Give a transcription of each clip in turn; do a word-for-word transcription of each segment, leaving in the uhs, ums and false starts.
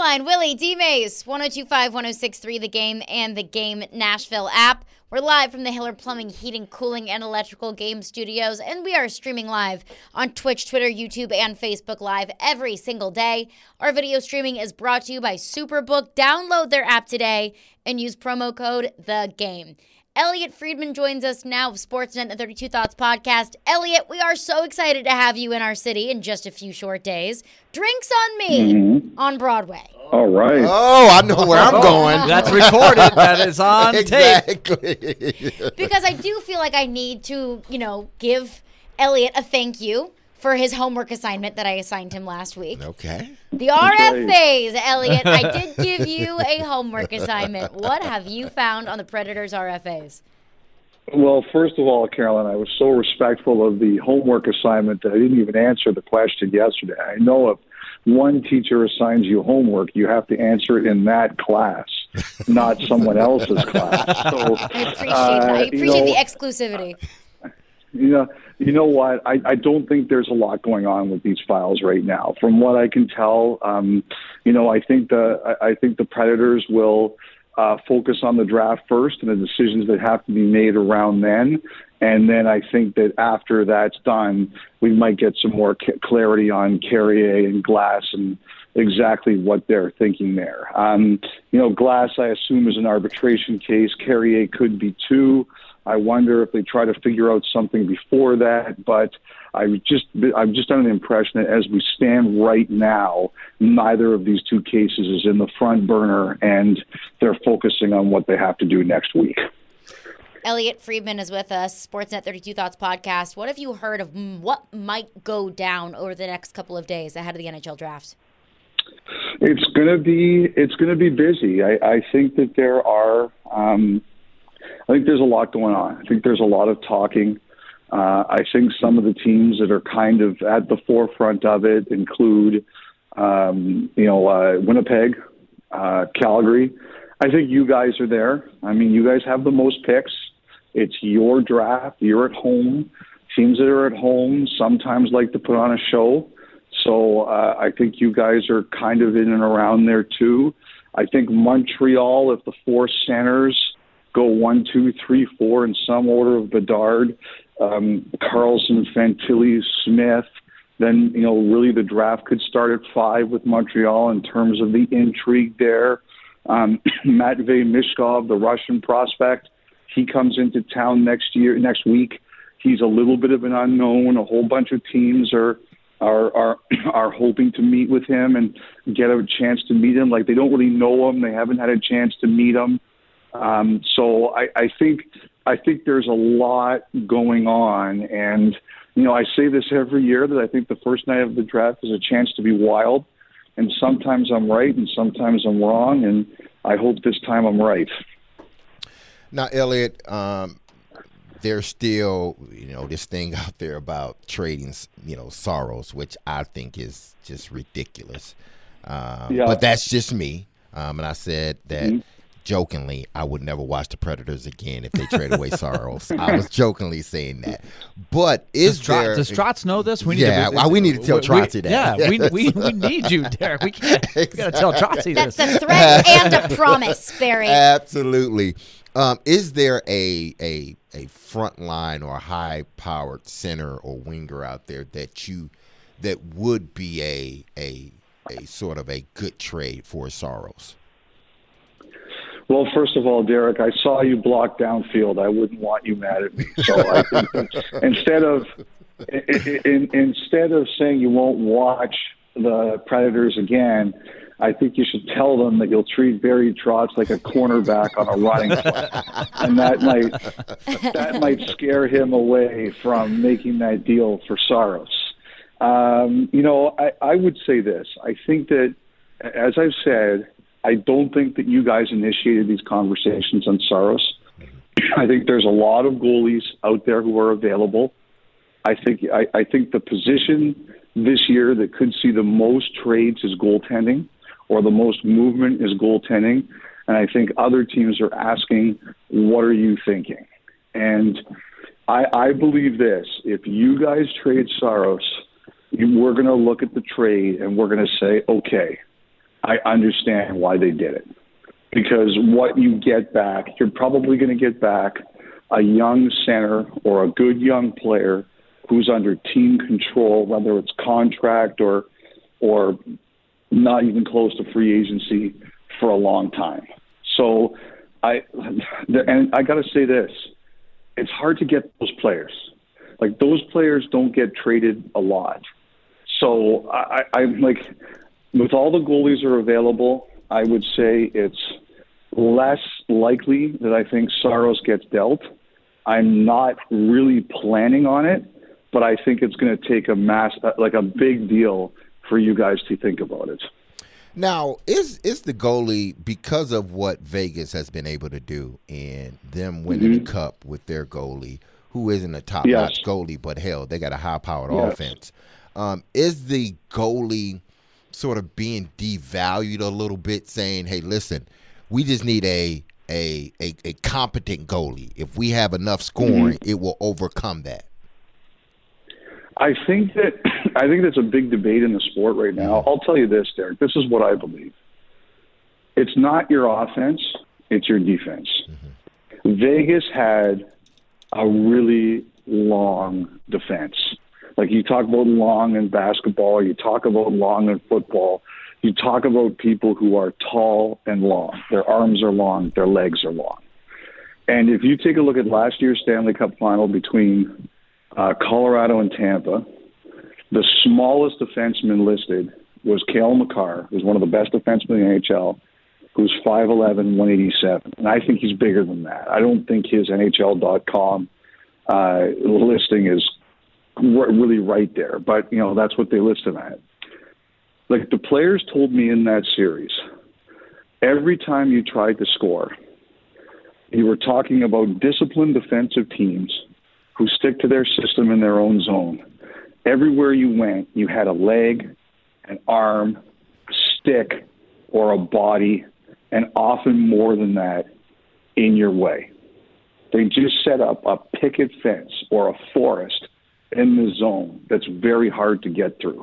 Caroline, Willie, D-Mays, one oh two five, one oh six three, The Game, and the Game Nashville app. We're live from the Hiller Plumbing, Heating, Cooling, and Electrical Game Studios, and we are streaming live on Twitch, Twitter, YouTube, and Facebook Live every single day. Our video streaming is brought to you by Superbook. Download their app today and use promo code THEGAME. Elliot Friedman joins us now of Sportsnet and the thirty-two Thoughts podcast. Elliot, we are so excited to have you in our city in just a few short days. Drinks on Me mm-hmm. on Broadway. All right. Oh, I know where I'm going. That's recorded. That is on exactly. tape. Because I do feel like I need to, you know, give Elliot a thank you for his homework assignment that I assigned him last week. Okay. The R F As, Elliot. I did give you a homework assignment. What have you found on the Predators R F As? Well, first of all, Carolyn, I was so respectful of the homework assignment that I didn't even answer the question yesterday. I know if one teacher assigns you homework, you have to answer it in that class, not someone else's class. So, I appreciate uh, that. I appreciate you know, the exclusivity. You know, you know what? I, I don't think there's a lot going on with these files right now. From what I can tell, um, you know, I think the I, I think the Predators will uh, focus on the draft first and the decisions that have to be made around then. And then I think that after that's done, we might get some more c- clarity on Carrier and Glass and exactly what they're thinking there. Um, you know, Glass, I assume, is an arbitration case. Carrier could be too. I wonder if they try to figure out something before that, but I just I'm just under the impression that as we stand right now, neither of these two cases is in the front burner, and they're focusing on what they have to do next week. Elliot Friedman is with us, Sportsnet thirty-two Thoughts podcast. What have you heard of what might go down over the next couple of days ahead of the N H L draft? It's gonna be it's gonna be busy. I, I think that there are. Um, I think there's a lot going on. I think there's a lot of talking. Uh, I think some of the teams that are kind of at the forefront of it include, um, you know, uh, Winnipeg, uh, Calgary. I think you guys are there. I mean, you guys have the most picks. It's your draft. You're at home. Teams that are at home sometimes like to put on a show. So uh, I think you guys are kind of in and around there too. I think Montreal, if the four centers go one, two, three, four in some order of Bedard, um, Carlson, Fantilli, Smith, then, you know, really the draft could start at five with Montreal in terms of the intrigue there. Um, Matvey Mishkov, the Russian prospect, he comes into town next year, next week. He's a little bit of an unknown. A whole bunch of teams are are are are hoping to meet with him and get a chance to meet him. Like, they don't really know him. They haven't had a chance to meet him. Um, so I, I think I think there's a lot going on, and you know I say this every year that I think the first night of the draft is a chance to be wild, and sometimes I'm right and sometimes I'm wrong, and I hope this time I'm right. Now, Elliot, um, there's still you know this thing out there about trading you know Saros, which I think is just ridiculous. Um, yeah. But that's just me, um, and I said that. Mm-hmm. Jokingly, I would never watch the Predators again if they trade away Saros. I was jokingly saying that. But is does, Trot, there... Does Trotz know this? We need yeah, to, we need to tell Trotzy that. Yeah, we, we we need you, Derek. We can't. We got to tell Trotzy That's this. a threat and a promise, Barry. Absolutely. Um, is there a a a front line or high-powered center or winger out there that you that would be a a a sort of a good trade for Saros? Well, first of all, Derek, I saw you block downfield. I wouldn't want you mad at me. So I think that instead of in, in, instead of saying you won't watch the Predators again, I think you should tell them that you'll treat Barry Trotz like a cornerback on a running play, and that might that might scare him away from making that deal for Saros. Um, you know, I, I would say this. I think that, as I've said, I don't think that you guys initiated these conversations on Saros. I think there's a lot of goalies out there who are available. I think I, I think the position this year that could see the most trades is goaltending, or the most movement is goaltending. And I think other teams are asking, what are you thinking? And I, I believe this. If you guys trade Saros, we're going to look at the trade and we're going to say, okay, I understand why they did it. Because what you get back, you're probably going to get back a young center or a good young player who's under team control, whether it's contract or or not even close to free agency for a long time. So I and I got to say this, it's hard to get those players. Like those players don't get traded a lot. So I, I'm like, with all the goalies are available, I would say it's less likely that I think Saros gets dealt. I'm not really planning on it, but I think it's going to take a mass, like a big deal for you guys to think about it. Now, is is the goalie, because of what Vegas has been able to do and them winning mm-hmm. the cup with their goalie, who isn't a top-notch yes. goalie, but hell, they got a high-powered yes. offense. Um, is the goalie sort of being devalued a little bit, saying, hey, listen, we just need a a a, a competent goalie. If we have enough scoring, mm-hmm. it will overcome that. I think that I think that's a big debate in the sport right now. I'll tell you this, Derek. This is what I believe. It's not your offense, it's your defense. Mm-hmm. Vegas had a really long defense. Like you talk about long in basketball, you talk about long in football, you talk about people who are tall and long. Their arms are long, their legs are long. And if you take a look at last year's Stanley Cup final between Uh, Colorado and Tampa, the smallest defenseman listed was Cale Makar, who's one of the best defensemen in the N H L, who's five eleven, one eighty-seven. And I think he's bigger than that. I don't think his N H L dot com uh, listing is r- really right there. But, you know, that's what they listed at. Like, the players told me in that series, every time you tried to score, you were talking about disciplined defensive teams who stick to their system in their own zone. Everywhere you went, you had a leg, an arm, a stick, or a body, and often more than that, in your way. They just set up a picket fence or a forest in the zone that's very hard to get through.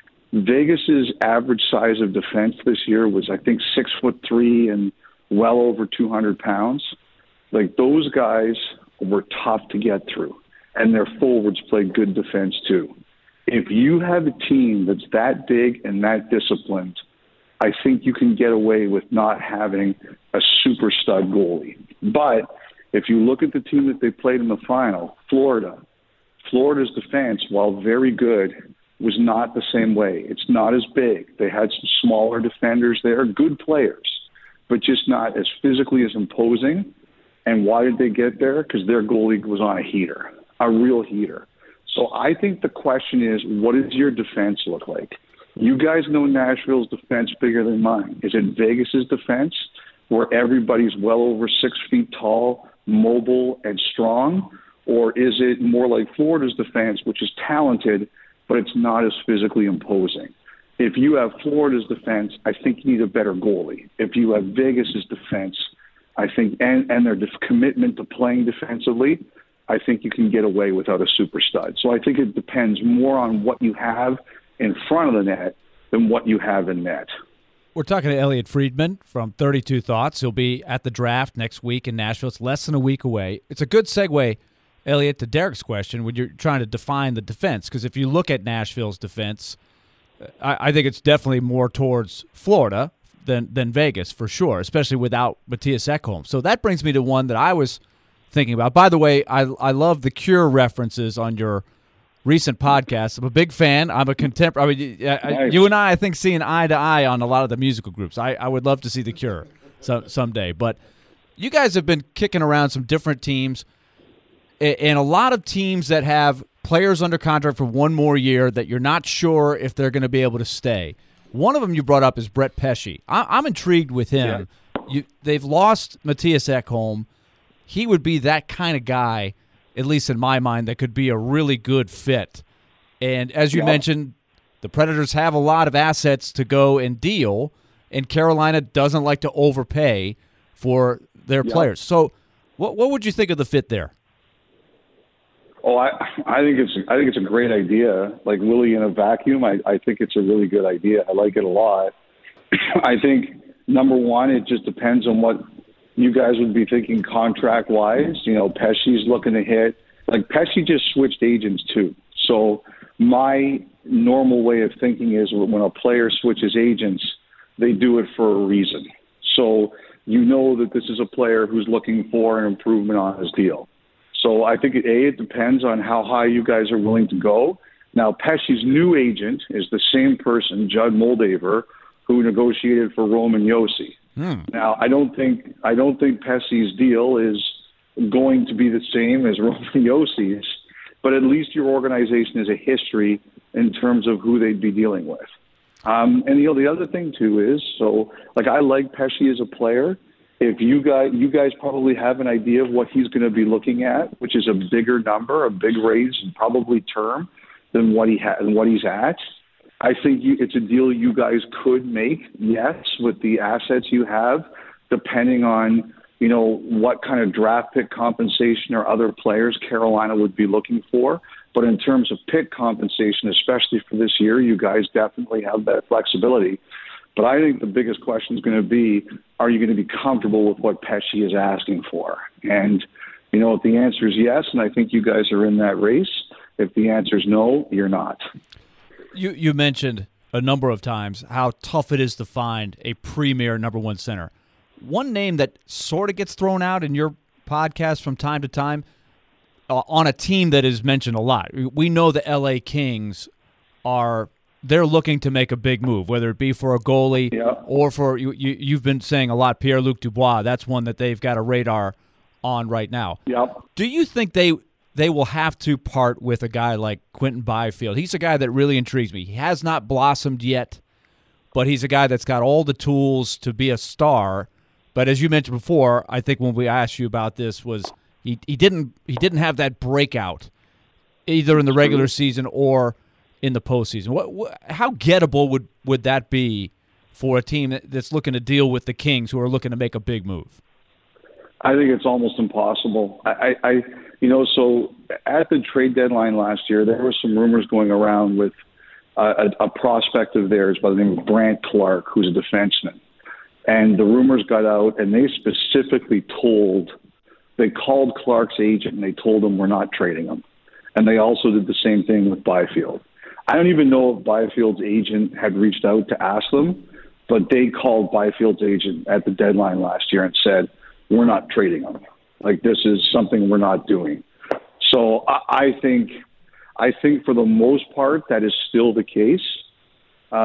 Vegas's average size of defense this year was, I think, six foot three and well over two hundred pounds. Like, those guys were tough to get through, and their forwards played good defense too. If you have a team that's that big and that disciplined, I think you can get away with not having a super stud goalie. But if you look at the team that they played in the final, Florida, Florida's defense, while very good, was not the same way. It's not as big. They had some smaller defenders there, good players, but just not as physically as imposing. And why did they get there? Because their goalie was on a heater, a real heater. So I think the question is, what does your defense look like? You guys know Nashville's defense bigger than mine. Is it Vegas's defense, where everybody's well over six feet tall, mobile, and strong? Or is it more like Florida's defense, which is talented, but it's not as physically imposing? If you have Florida's defense, I think you need a better goalie. If you have Vegas's defense, I think, and, and their def- commitment to playing defensively, I think you can get away without a super stud. So I think it depends more on what you have in front of the net than what you have in net. We're talking to Elliotte Friedman from thirty-two Thoughts. He'll be at the draft next week in Nashville. It's less than a week away. It's a good segue, Elliotte, to Derek's question when you're trying to define the defense. Because if you look at Nashville's defense, I, I think it's definitely more towards Florida than than Vegas for sure, especially without Mattias Ekholm. So that brings me to one that I was thinking about. By the way, I I love the Cure references on your recent podcast. I'm a big fan. I'm a contemporary. I mean, nice. You and I, I think, seeing eye to eye on a lot of the musical groups. I, I would love to see the Cure some someday. But you guys have been kicking around some different teams, and a lot of teams that have players under contract for one more year that you're not sure if they're going to be able to stay. One of them you brought up is Brett Pesce. I, I'm intrigued with him. Yeah. You, they've lost Mattias Ekholm. He would be that kind of guy, at least in my mind, that could be a really good fit. And as you yeah. mentioned, the Predators have a lot of assets to go and deal, and Carolina doesn't like to overpay for their yeah. players. So what what would you think of the fit there? Oh, I I think it's I think it's a great idea. Like Willie in a vacuum, I, I think it's a really good idea. I like it a lot. I think, number one, it just depends on what you guys would be thinking contract-wise. You know, Pesce's looking to hit. Like, Pesce just switched agents, too. So my normal way of thinking is when a player switches agents, they do it for a reason. So you know that this is a player who's looking for an improvement on his deal. So I think, A, it depends on how high you guys are willing to go. Now, Pesce's new agent is the same person, Judd Moldaver, who negotiated for Roman Josi. Hmm. Now, I don't think I don't think Pesce's deal is going to be the same as Roman Josi's, but at least your organization has a history in terms of who they'd be dealing with. Um, and you know, the other thing too is, so like I like Pesce as a player. If you guys, you guys probably have an idea of what he's going to be looking at, which is a bigger number, a big raise, and probably term than what he ha- than what he's at. I think you, it's a deal you guys could make, yes, with the assets you have, depending on, you know, what kind of draft pick compensation or other players Carolina would be looking for. But in terms of pick compensation, especially for this year, you guys definitely have that flexibility. But I think the biggest question is going to be, are you going to be comfortable with what Pesce is asking for? And, you know, if the answer is yes, and I think you guys are in that race, if the answer is no, you're not. You you mentioned a number of times how tough it is to find a premier number one center. One name that sort of gets thrown out in your podcast from time to time uh, on a team that is mentioned a lot. We know the L A Kings are they're looking to make a big move, whether it be for a goalie yeah. or for you, you. You've been saying a lot, Pierre-Luc Dubois. That's one that they've got a radar on right now. Yep. Do you think they? They will have to part with a guy like Quinton Byfield? He's a guy that really intrigues me. He has not blossomed yet, but he's a guy that's got all the tools to be a star. But as you mentioned before, I think when we asked you about this, was he, he didn't he didn't have that breakout either in the regular season or in the postseason. What, what how gettable would, would that be for a team that's looking to deal with the Kings, who are looking to make a big move? I think it's almost impossible. I, I, I, you know, so at the trade deadline last year, there were some rumors going around with uh, a, a prospect of theirs by the name of Brandt Clarke, who's a defenseman. And the rumors got out, and they specifically told, they called Clark's agent, and they told him we're not trading him. And they also did the same thing with Byfield. I don't even know if Byfield's agent had reached out to ask them, but they called Byfield's agent at the deadline last year and said, we're not trading them. Like, this is something we're not doing. So I, I think, I think for the most part, that is still the case. Uh,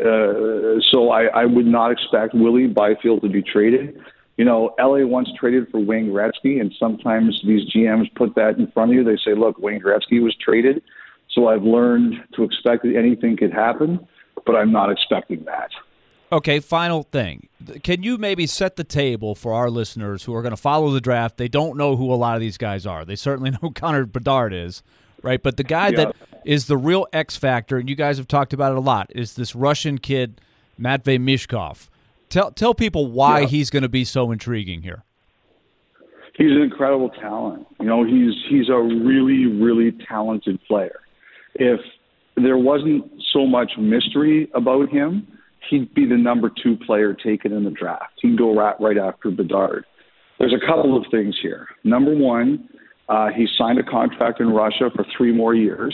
uh, so I, I would not expect Willie Byfield to be traded. You know, L A once traded for Wayne Gretzky, and sometimes these G Ms put that in front of you. They say, look, Wayne Gretzky was traded. So I've learned to expect that anything could happen, but I'm not expecting that. Okay, final thing. Can you maybe set the table for our listeners who are going to follow the draft? They don't know who a lot of these guys are. They certainly know who Connor Bedard is, right? But the guy yeah. that is the real X factor, and you guys have talked about it a lot, is this Russian kid, Matvei Mishkov. Tell tell people why yeah. he's going to be so intriguing here. He's an incredible talent. You know, he's he's a really, really talented player. If there wasn't so much mystery about him, he'd be the number two player taken in the draft. He'd go right, right after Bedard. There's a couple of things here. Number one, uh, he signed a contract in Russia for three more years.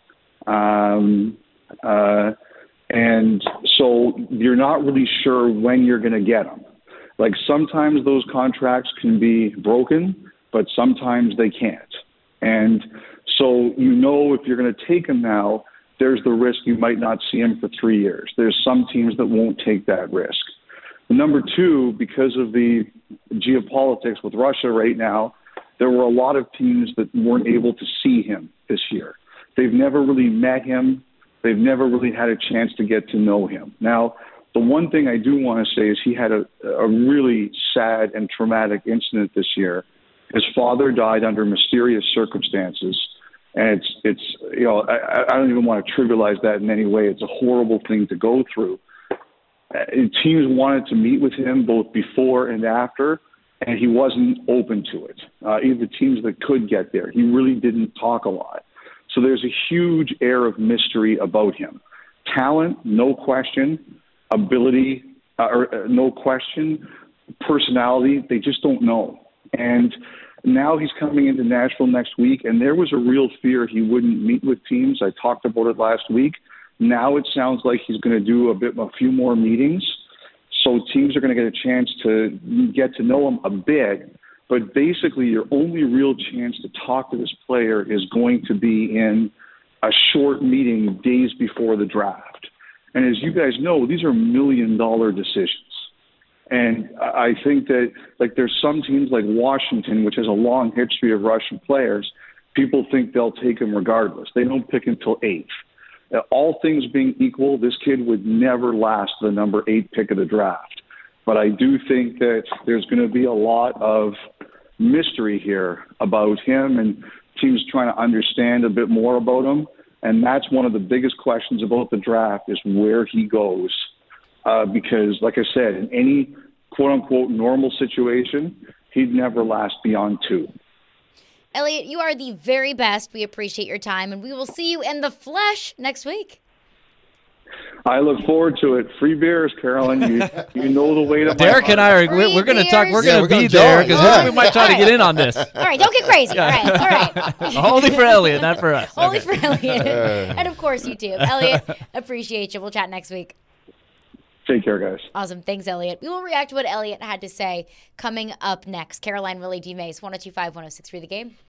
Um, uh, and so you're not really sure when you're going to get him. Like, sometimes those contracts can be broken, but sometimes they can't. And so, you know, if you're going to take him now, there's the risk you might not see him for three years. There's some teams that won't take that risk. Number two, because of the geopolitics with Russia right now, there were a lot of teams that weren't able to see him this year. They've never really met him. They've never really had a chance to get to know him. Now, the one thing I do want to say is he had a, a really sad and traumatic incident this year. His father died under mysterious circumstances. And it's, it's you know, I, I don't even want to trivialize that in any way. It's a horrible thing to go through. Uh, teams wanted to meet with him both before and after, and he wasn't open to it. Uh, even the teams that could get there, he really didn't talk a lot. So there's a huge air of mystery about him. Talent, no question. Ability, uh, or uh, no question, personality, they just don't know. And now he's coming into Nashville next week, and there was a real fear he wouldn't meet with teams. I talked about it last week. Now it sounds like he's going to do a bit, a few more meetings, so teams are going to get a chance to get to know him a bit. But basically, your only real chance to talk to this player is going to be in a short meeting days before the draft. And as you guys know, these are million-dollar decisions. And I think that, like, there's some teams like Washington, which has a long history of Russian players, people think they'll take him regardless. They don't pick until eighth. Uh, all things being equal, this kid would never last the number eight pick of the draft. But I do think that there's going to be a lot of mystery here about him and teams trying to understand a bit more about him. And that's one of the biggest questions about the draft is where he goes. Uh, because, like I said, in any quote-unquote normal situation, he'd never last beyond two. Elliot, you are the very best. We appreciate your time, and we will see you in the flesh next week. I look forward to it. Free beers, Carolyn. You you know the way to. Derek and I are we're, we're going to talk. We're Yeah, going to we're be gonna there join. because Yeah. we might try All to right. get in on this. All right, don't get crazy. All right, all right. Only for Elliot, not for us. Only Okay. for Elliot. And, of course, you too. Elliot, appreciate you. We'll chat next week. Take care, guys. Awesome. Thanks, Elliot. We will react to what Elliot had to say coming up next. Caroline Willie D. Mace, one oh two five, one oh six three The Game.